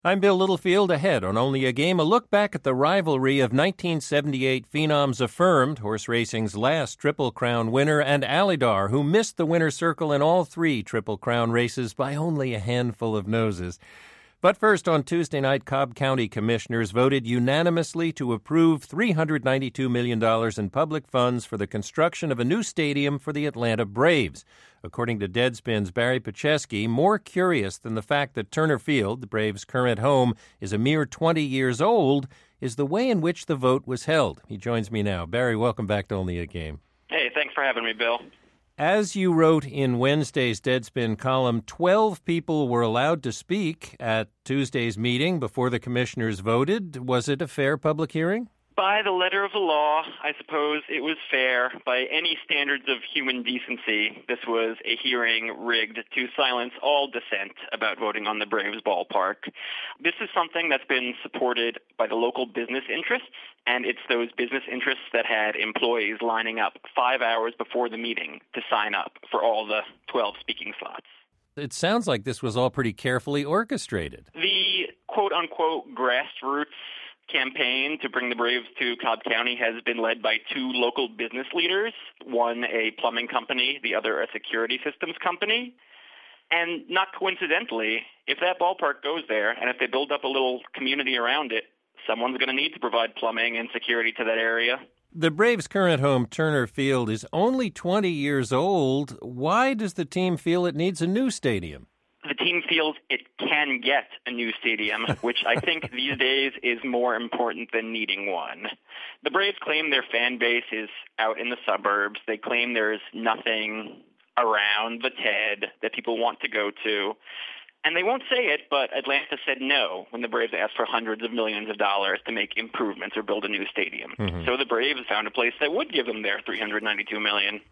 I'm Bill Littlefield. Ahead on Only a Game, a look back at the rivalry of 1978 phenoms Affirmed, horse racing's last Triple Crown winner, and Alydar, who missed the winner's circle in all three Triple Crown races by only a handful of noses. But first, on Tuesday night, Cobb County commissioners voted unanimously to approve $392 million in public funds for the construction of a new stadium for the Atlanta Braves. According to Deadspin's Barry Pacheski, more curious than the fact that Turner Field, the Braves' current home, is a mere 20 years old, is the way in which the vote was held. He joins me now. Barry, welcome back to Only a Game. Hey, thanks for having me, Bill. As you wrote in Wednesday's Deadspin column, 12 people were allowed to speak at Tuesday's meeting before the commissioners voted. Was it a fair public hearing? By the letter of the law, I suppose it was fair. By any standards of human decency, this was a hearing rigged to silence all dissent about voting on the Braves ballpark. This is something that's been supported by the local business interests, and it's those business interests that had employees lining up 5 hours before the meeting to sign up for all the 12 speaking slots. It sounds like this was all pretty carefully orchestrated. The quote-unquote grassroots campaign to bring the Braves to Cobb County has been led by two local business leaders, one a plumbing company, the other a security systems company. And not coincidentally, if that ballpark goes there and if they build up a little community around it, someone's going to need to provide plumbing and security to that area. The Braves' current home, Turner Field, is only 20 years old. Why does the team feel it needs a new stadium? The team feels it can get a new stadium, which I think these days is more important than needing one. The Braves claim their fan base is out in the suburbs. They claim there's nothing around the TED that people want to go to. And they won't say it, but Atlanta said no when the Braves asked for hundreds of millions of dollars to make improvements or build a new stadium. Mm-hmm. So the Braves found a place that would give them their $392 million.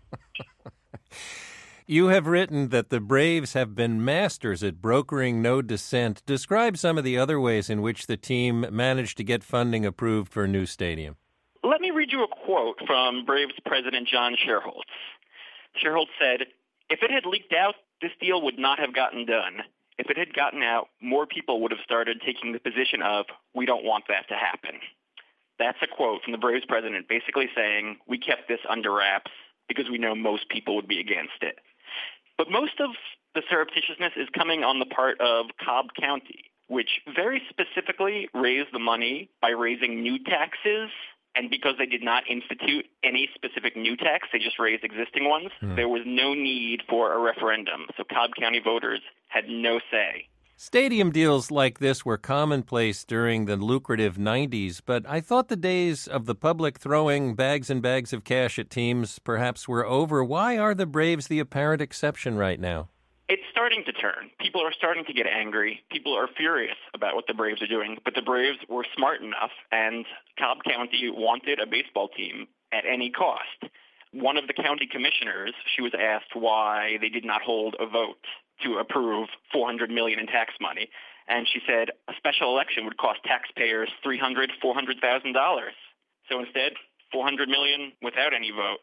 You have written that the Braves have been masters at brokering no dissent. Describe some of the other ways in which the team managed to get funding approved for a new stadium. Let me read you a quote from Braves president John Sherholtz. Sherholtz said, "If it had leaked out, this deal would not have gotten done. If it had gotten out, more people would have started taking the position of, we don't want that to happen." That's a quote from the Braves president basically saying, we kept this under wraps because we know most people would be against it. But most of the surreptitiousness is coming on the part of Cobb County, which very specifically raised the money by raising new taxes. And because they did not institute any specific new tax, they just raised existing ones, there was no need for a referendum. So Cobb County voters had no say. Stadium deals like this were commonplace during the lucrative 90s, but I thought the days of the public throwing bags and bags of cash at teams perhaps were over. Why are the Braves the apparent exception right now? It's starting to turn. People are starting to get angry. People are furious about what the Braves are doing, but the Braves were smart enough, and Cobb County wanted a baseball team at any cost. One of the county commissioners, she was asked why they did not hold a vote to approve $400 million in tax money. And she said a special election would cost taxpayers $300,000, $400,000. So instead, $400 million without any vote.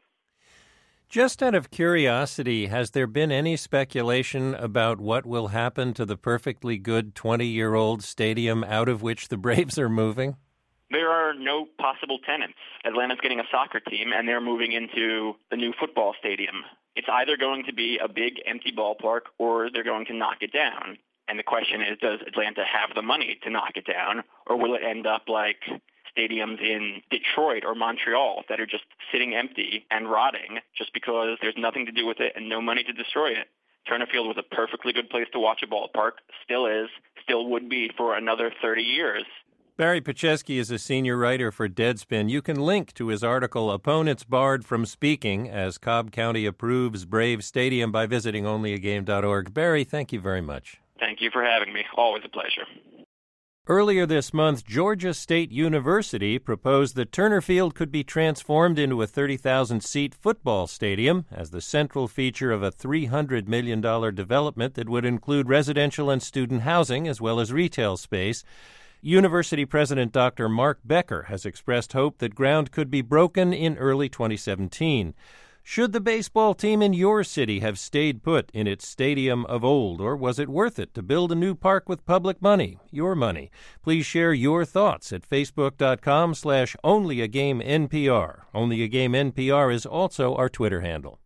Just out of curiosity, has there been any speculation about what will happen to the perfectly good 20-year-old stadium out of which the Braves are moving? There are no possible tenants. Atlanta's getting a soccer team, and they're moving into the new football stadium. It's either going to be a big empty ballpark or they're going to knock it down. And the question is, does Atlanta have the money to knock it down, or will it end up like stadiums in Detroit or Montreal that are just sitting empty and rotting just because there's nothing to do with it and no money to destroy it? Turner Field was a perfectly good place to watch a ballpark, still is, still would be for another 30 years. Barry Pacheski is a senior writer for Deadspin. You can link to his article, Opponents Barred from Speaking, as Cobb County approves Braves Stadium, by visiting onlyagame.org. Barry, thank you very much. Thank you for having me. Always a pleasure. Earlier this month, Georgia State University proposed that Turner Field could be transformed into a 30,000-seat football stadium as the central feature of a $300 million development that would include residential and student housing as well as retail space. University President Dr. Mark Becker has expressed hope that ground could be broken in early 2017. Should the baseball team in your city have stayed put in its stadium of old, or was it worth it to build a new park with public money, your money? Please share your thoughts at facebook.com/onlyaGameNPR. Only a Game NPR is also our Twitter handle.